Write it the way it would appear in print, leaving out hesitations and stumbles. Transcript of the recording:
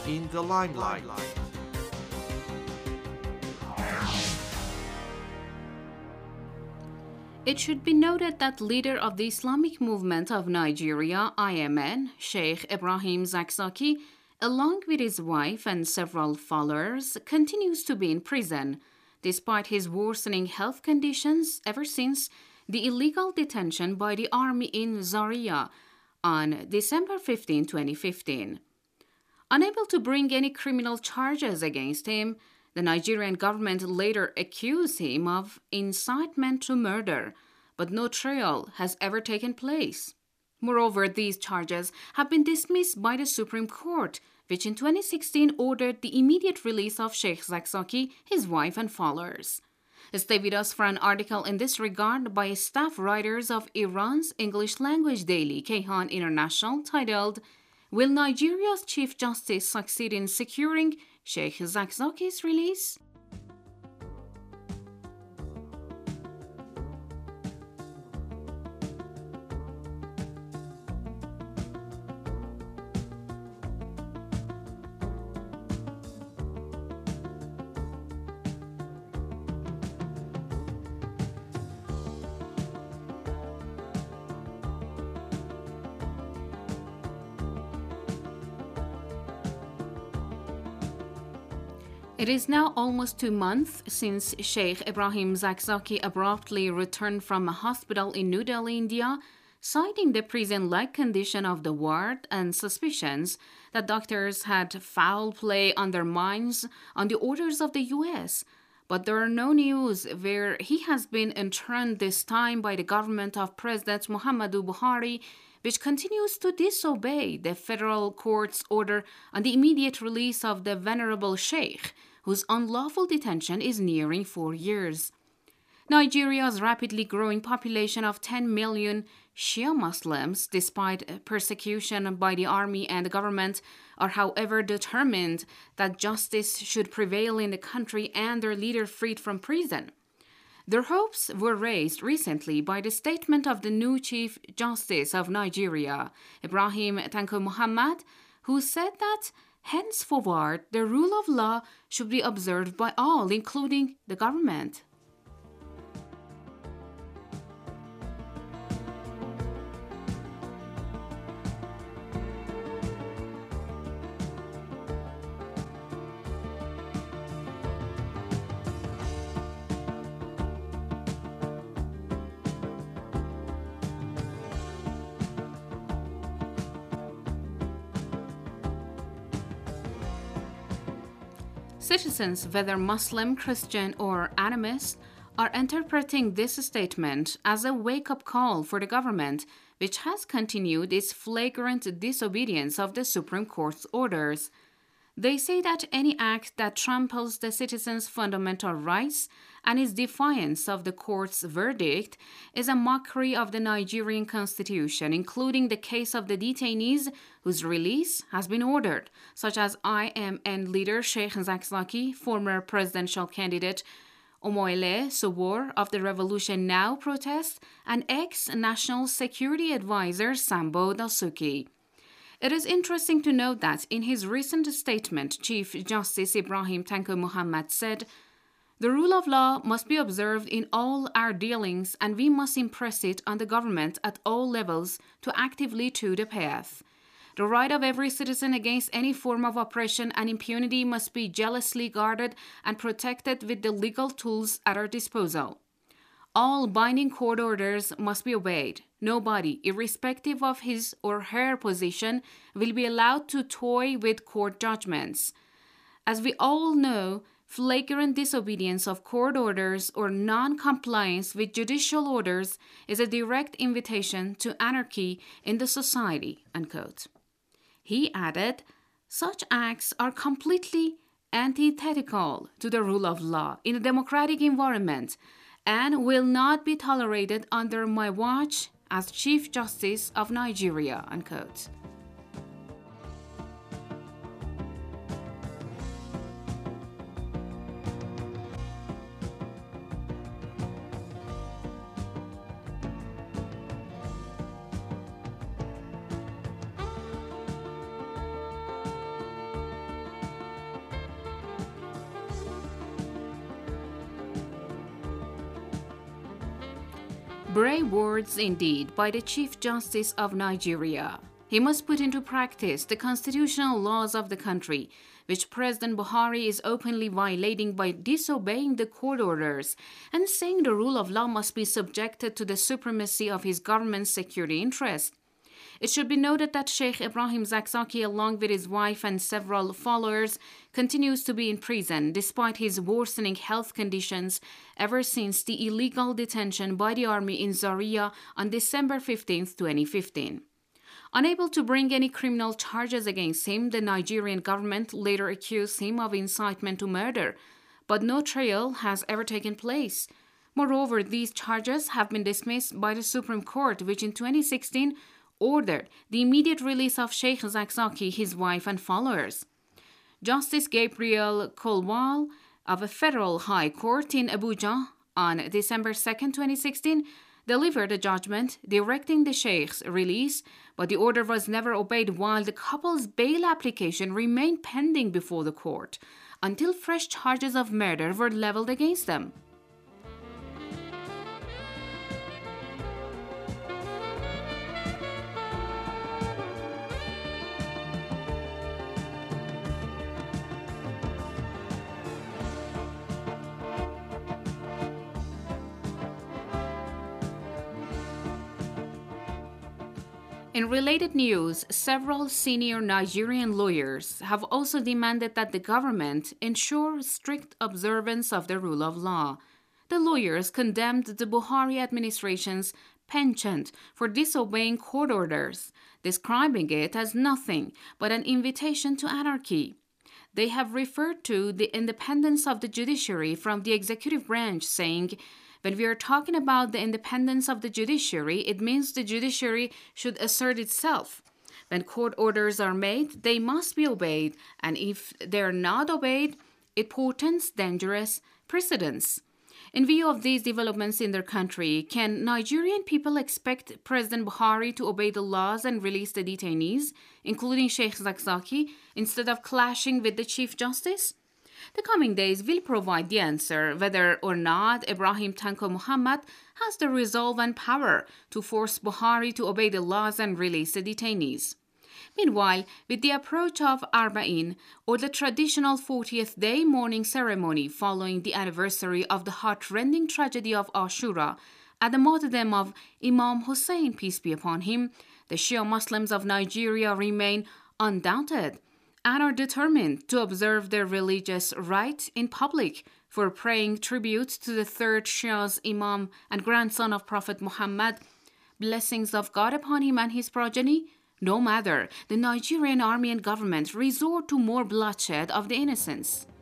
in the limelight. It should be noted that leader of the Islamic Movement of Nigeria, IMN, Sheikh Ibrahim Zakzaki, along with his wife and several followers, continues to be in prison, despite his worsening health conditions ever since the illegal detention by the army in Zaria on December 15, 2015. Unable to bring any criminal charges against him, the Nigerian government later accused him of incitement to murder, but no trial has ever taken place. Moreover, these charges have been dismissed by the Supreme Court, which in 2016 ordered the immediate release of Sheikh Zakzaki, his wife, and followers. Stay with us for an article in this regard by staff writers of Iran's English language daily Kayhan International titled, "Will Nigeria's Chief Justice succeed in securing Sheikh Zakzaki's release?" It is now almost 2 months since Sheikh Ibrahim Zakzaki abruptly returned from a hospital in New Delhi, India, citing the prison-like condition of the ward and suspicions that doctors had foul play on their minds on the orders of the US. But there are no news where he has been interned this time by the government of President Muhammadu Buhari, which continues to disobey the federal court's order on the immediate release of the venerable sheikh, whose unlawful detention is nearing 4 years. Nigeria's rapidly growing population of 10 million Shia Muslims, despite persecution by the army and the government, are however determined that justice should prevail in the country and their leader freed from prison. Their hopes were raised recently by the statement of the new Chief Justice of Nigeria, Ibrahim Tanko Muhammad, who said that henceforward the rule of law should be observed by all, including the government. Citizens, whether Muslim, Christian, or animist, are interpreting this statement as a wake-up call for the government, which has continued its flagrant disobedience of the Supreme Court's orders. They say that any act that tramples the citizens' fundamental rights and is defiance of the court's verdict is a mockery of the Nigerian constitution, including the case of the detainees whose release has been ordered, such as IMN leader Sheikh Zakzaki, former presidential candidate Omoyele Sowore of the Revolution Now protest, and ex-National Security Advisor Sambo Dasuki. It is interesting to note that in his recent statement, Chief Justice Ibrahim Tanko Muhammad said, "The rule of law must be observed in all our dealings, and we must impress it on the government at all levels to actively to the path. The right of every citizen against any form of oppression and impunity must be jealously guarded and protected with the legal tools at our disposal. All binding court orders must be obeyed. Nobody, irrespective of his or her position, will be allowed to toy with court judgments. As we all know, flagrant disobedience of court orders or non-compliance with judicial orders is a direct invitation to anarchy in the society," unquote. He added, "Such acts are completely antithetical to the rule of law in a democratic environment and will not be tolerated under my watch as Chief Justice of Nigeria," unquote. Brave words indeed by the Chief Justice of Nigeria. He must put into practice the constitutional laws of the country, which President Buhari is openly violating by disobeying the court orders and saying the rule of law must be subjected to the supremacy of his government's security interests. It should be noted that Sheikh Ibrahim Zakzaki, along with his wife and several followers, continues to be in prison despite his worsening health conditions ever since the illegal detention by the army in Zaria on December 15, 2015. Unable to bring any criminal charges against him, the Nigerian government later accused him of incitement to murder, but no trial has ever taken place. Moreover, these charges have been dismissed by the Supreme Court, which in 2016 ordered the immediate release of Sheikh Zakzaki, his wife, and followers. Justice Gabriel Kolwal of a federal high court in Abuja on December 2, 2016, delivered a judgment directing the Sheikh's release, but the order was never obeyed while the couple's bail application remained pending before the court until fresh charges of murder were leveled against them. In related news, several senior Nigerian lawyers have also demanded that the government ensure strict observance of the rule of law. The lawyers condemned the Buhari administration's penchant for disobeying court orders, describing it as nothing but an invitation to anarchy. They have referred to the independence of the judiciary from the executive branch, saying, "When we are talking about the independence of the judiciary, it means the judiciary should assert itself. When court orders are made, they must be obeyed, and if they are not obeyed, it portends dangerous precedents." In view of these developments in their country, can Nigerian people expect President Buhari to obey the laws and release the detainees, including Sheikh Zakzaki, instead of clashing with the Chief Justice? The coming days will provide the answer whether or not Ibrahim Tanko Muhammad has the resolve and power to force Buhari to obey the laws and release the detainees. Meanwhile, with the approach of Arba'in, or the traditional 40th day mourning ceremony following the anniversary of the heart-rending tragedy of Ashura, at the martyrdom of Imam Hussein, peace be upon him, the Shia Muslims of Nigeria remain undaunted and are determined to observe their religious right in public for paying tribute to the third Shia's Imam and grandson of Prophet Muhammad, blessings of God upon him and his progeny. No matter, the Nigerian army and government resort to more bloodshed of the innocents.